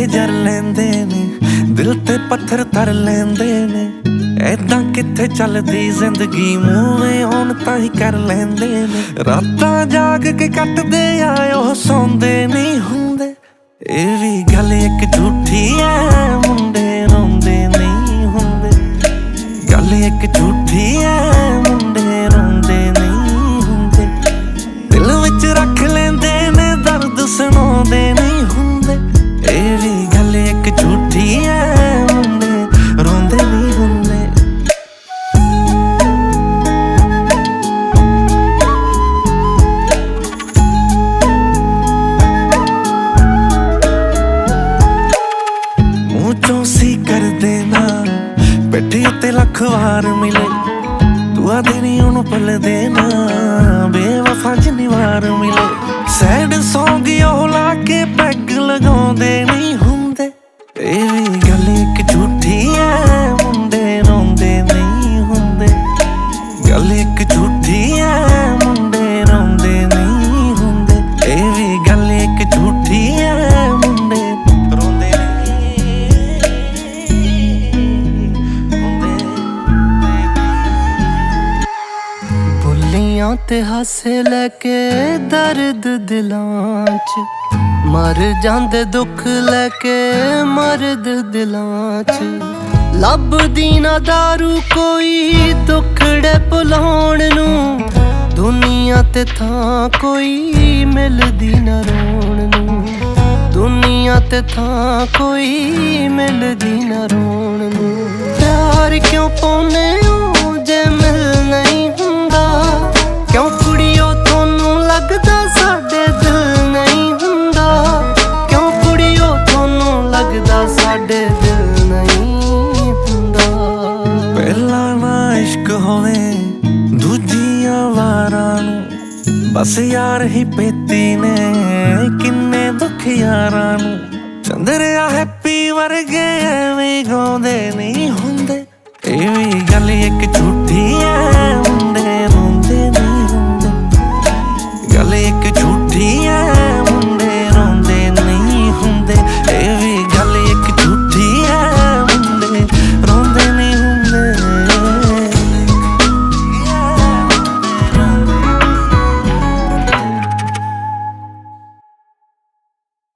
जर लेंदे ने, दिल ते पत्थर तर लेंदे ने। ऐदां कित्थे चलदी जिंदगी, मूव ऑन तां ही कर लेंदे ने। रातां जाग के कटदे आए ओह सौंदे नहीं हुंदे। ਇਹ ਵੀ ਗੱਲ ਇੱਕ ਝੂਠੀ ਐ, ਮੁੰਡੇ ਰੋਂਦੇ ਨਹੀਂ ਹੁੰਦੇ। ਗੱਲ ਇੱਕ ਝੂਠੀ ਐ, ਮੁੰਡੇ ਰੋਂਦੇ ਨਹੀਂ ਹੁੰਦੇ। ਦਿਲ ਵਿੱਚ ਰੱਖ ਲੈਂਦੇ ਨੇ ਦਰਦ, ਸੁਣਾਉਂਦੇ ਨਹੀਂ ਹੁੰਦੇ। ਇਹ ਵੀ ਗੱਲ ਇੱਕ ਝੂਠੀ ਐ, ਮੁੰਡੇ ਰੋਂਦੇ ਨਹੀਂ ਹੁੰਦੇ। ਚੌਂਸੀ ਕਰਦੇ ਨਾ ਬੈਠੇ ਉੱਤੇ ਲੱਖ ਵਾਰ ਮਿਲੇ, ਦੁਆ ਦੇਣੀ ਉਹਨੂੰ ਪਲਦੇ ਨਾ, ਬੇਵਫਾ ਜਿੰਨੀ ਵਾਰ ਮਿਲੇ। ਸੈਡ ਸੌਂਗ ਉਹ ਲਾ ਕੇ ਪੈਗ ਲਗਾਉਂਦੇ ਨਹੀਂ ਹੁੰਦੇ। ਇਹ ਵੀ ਗੱਲ ਇੱਕ ਝੂਠੀ ਐ, ਮੁੰਡੇ ਰੋਂਦੇ ਨਹੀਂ ਹੁੰਦੇ। ਗੱਲ ਇੱਕ ਝੂਠੀ ਐ, ਮੁੰਡੇ ਰੋਂਦੇ ਨਹੀਂ ਹੁੰਦੇ। ਇਹ ਵੀ ਗੱਲ ਇੱਕ ਝੂਠੀ ਐ, ਮੁੰਡੇ ਰੋਂਦੇ ਤੇ ਹਾਸੇ ਲੈ ਕੇ ਦਰਦ ਦਿਲਾਂ 'ਚ, ਮਰ ਜਾਂਦੇ ਦੁੱਖ ਲੈ ਕੇ ਮਰਦ ਦਿਲਾਂ 'ਚ। ਲੱਭਦੀ ਨਾ ਦਾਰੂ ਕੋਈ ਦੁੱਖੜੇ ਭੁਲਾਉਣ ਨੂੰ, ਦੁਨੀਆ ਤੇ ਥਾਂ ਕੋਈ ਮਿਲਦੀ ਨਾ ਰੋਣ ਨੂੰ। ਦੁਨੀਆ ਤੇ ਥਾਂ ਕੋਈ ਮਿਲਦੀ ਨਾ ਰੋਣ ਨੂੰ। ਪਿਆਰ ਕਿਉਂ ਪਾਉਨੇ ਹੋ ਜੇ ਮਿਲ ਨਹੀਂ ਹੁੰਦਾ? ਕਿਉਂ ਕੁੜੀਓ ਤੁਹਾਨੂੰ ਲੱਗਦਾ ਸਾਡੇ ਦਿਲ ਨਹੀਂ ਹੁੰਦਾ? ਕਿਉਂ ਕੁੜੀਓ ਤੁਹਾਨੂੰ ਲੱਗਦਾ ਸਾਡੇ ਦਿਲ ਨਹੀਂ ਹੁੰਦਾ? ਪਹਿਲਾਂ ਨਾ ਇਸ਼ਕ ਹੋਵੇ ਦੂਜੀਆਂ ਵਾਰਾਂ ਨੂੰ, ਬਸ ਯਾਰ ਹੀ ਪੇਤੀ ਨੇ ਕਿੰਨੇ ਦੁੱਖ ਯਾਰਾਂ ਨੂੰ। ਚੰਦਰਿਆ ਹੈਪੀ ਵਰਗੇ ਐਵੇਂ ਗਾਉਂਦੇ ਨਹੀਂ ਹੁੰਦੇ। ਇਹ ਵੀ ਗੱਲ ਇੱਕ